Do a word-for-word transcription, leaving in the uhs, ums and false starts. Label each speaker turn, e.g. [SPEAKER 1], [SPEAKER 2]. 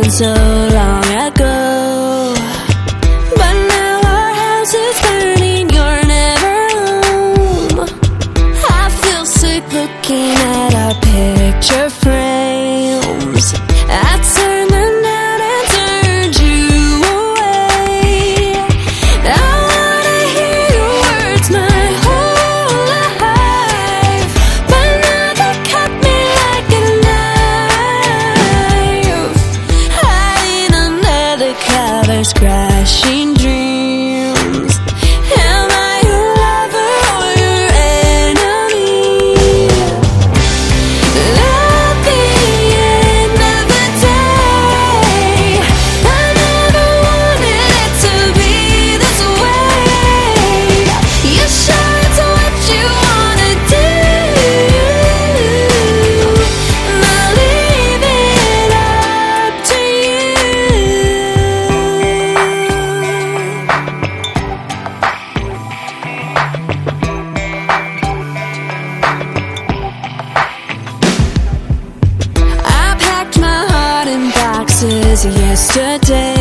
[SPEAKER 1] happened so long ago. But now our house is burning, you're never home. I feel sick looking at our picture frames. I turned them down and turned you away. I wanna hear your words my whole life, but now they cut me like a knife. Hiding under the covers, crashing dreams. Am I your lover or your enemy? At the end of the day, I never wanted it to be this way. You sure it's what you wanna do? I'll leave it up to you. I packed my heart in boxes yesterday.